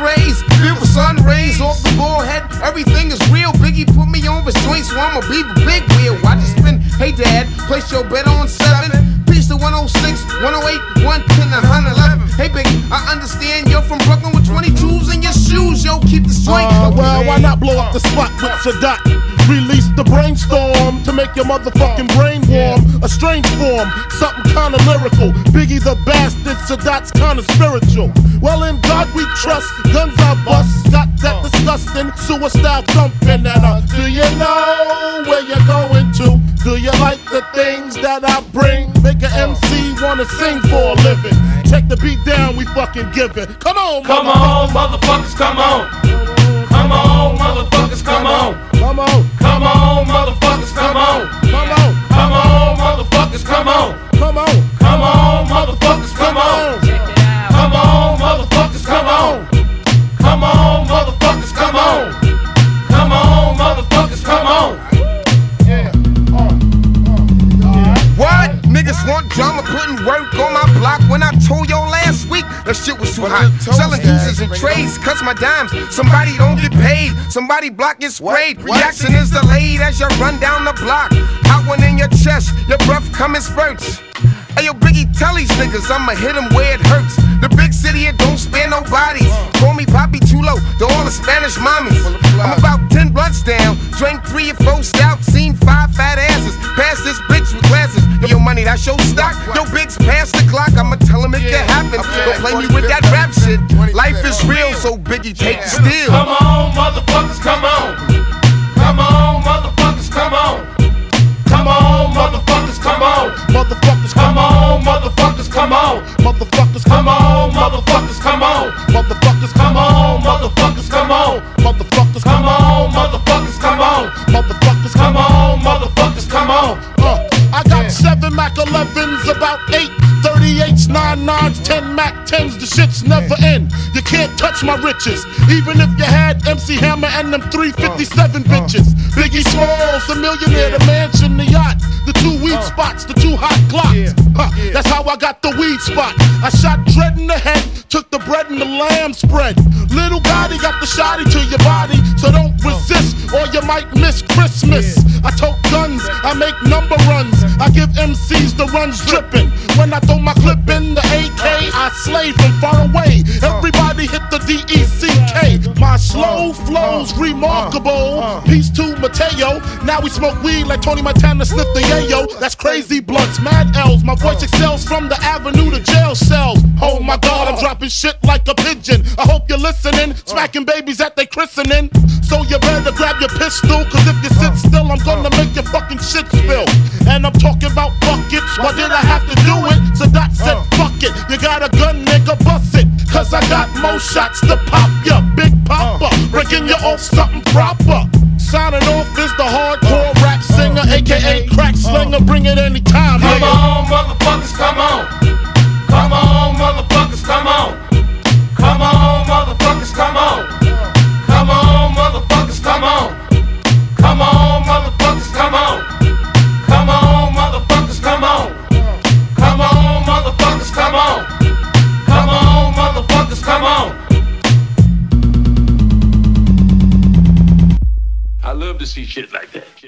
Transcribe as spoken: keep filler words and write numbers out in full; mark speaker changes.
Speaker 1: rays, feel the sun rays off the forehead. Everything is real. Biggie put me on his joint, so I'ma be the big wheel. Watch it spin. Hey dad, place your bet on seven. Peace to one oh six, one oh eight, one ten, one eleven. Hey Biggie, I understand you're from Brooklyn with twenty-twos in your shoes. Yo, keep the strength.
Speaker 2: Uh, well, why not blow up the spot with Sadat? Release the brainstorm to make your motherfucking brain warm. A strange form, something kinda lyrical. Biggie the bastard, Sadat's kinda spiritual. Well, in God we trust, guns I bust. Got that disgusting suicide thumping. And uh, do you know where you're going to? Do you like the things that I bring? Make an M C wanna sing for a living. Take the beat down, we fucking give it. Come on,
Speaker 3: come on, motherfuckers, come on. Come on, motherfuckers, come on.
Speaker 2: Come on,
Speaker 3: come on, motherfuckers, come on.
Speaker 2: Come on,
Speaker 3: come on, motherfuckers, come on.
Speaker 2: Come on,
Speaker 3: come on, motherfuckers, come on. Come on, motherfuckers, come on. Come on, motherfuckers, come on. Come on, motherfuckers, come on.
Speaker 2: Yeah.
Speaker 1: What? Niggas want drama, putting work on my block. When I told y'all last week, that shit was too hot. Selling deuces and trades, cuts my dimes. Somebody don't get paid, somebody block gets sprayed. Reaction is delayed as you run down the block. Hot one in your chest, your breath come in spurts. Hey yo, Biggie, tell these niggas I'ma hit them where it hurts. The big city, it don't spare no bodies. Call me Papi Chulo to all the Spanish mommies. I'm about ten blunts down, drank three or four stouts, seen five fat asses. Pass this bitch with glasses. Yo, money, that's your stock. Yo, Biggs, pass the clock. I'ma tell him it can happen. Don't play me with that rap shit. Life is real, so Biggie, take the steal.
Speaker 3: Come on, motherfuckers, come on. Come on, motherfuckers, come on. Come on, motherfuckers, come on.
Speaker 2: Motherfuckers,
Speaker 3: come on, motherfuckers, come on.
Speaker 2: Motherfuckers,
Speaker 3: come on, motherfuckers, come on.
Speaker 2: Motherfuckers,
Speaker 3: come on, motherfuckers, come on.
Speaker 2: Motherfuckers,
Speaker 3: come on, motherfuckers, come on.
Speaker 2: Motherfuckers,
Speaker 3: come on, motherfuckers, come on.
Speaker 2: Uh, I got seven Mac elevens, about eight thirty-eights, nine nines, ten Mac tens. The shit's never end. You can't touch my riches, even if you had M C Hammer and them three fifty-seven bitches. Biggie Smalls, the millionaire, the mansion, the yacht, the two weed spots, the two hot glocks. Huh, that's how I got the weed spot. I shot Dread in the head, took the bread and the lamb spread. Little Gotti got the shotty to your body, so don't resist or you might miss Christmas. I tote guns, I make number runs, I give M Cs the runs dripping. When I throw my clip in the A K, I slay from far away. Everybody hit the D E C K. My slow flow's remarkable. Peace to Mateo. Now we smoke weed like Tony Montana sniff the yayo. That's crazy blunts, mad L's. My voice excels from the avenue to jail cells. Oh my God, I'm dropping shit like a pigeon. I hope you're listening. Smacking babies at they christening. So you better grab your pistol, cause if you sit still, I'm gonna make your fucking shit spill. And I'm talking about buckets. Why did I have to do it? So Doc said, fuck it. You got a gun, nigga, bust it. Cause I got more shots to pop ya. Big Papa, breaking you off something proper. Signing off is the hardcore rap singer, aka crack slinger. Bring it anytime.
Speaker 3: Come nigga. On, motherfuckers, come on. Come on, motherfuckers, come on. Come on, motherfuckers, come on. Come on, motherfuckers, come on. Come on, motherfuckers, come on. Come on, motherfuckers, come on. Come on, motherfuckers, come on. Come on, motherfuckers, come on. I love to see shit like that.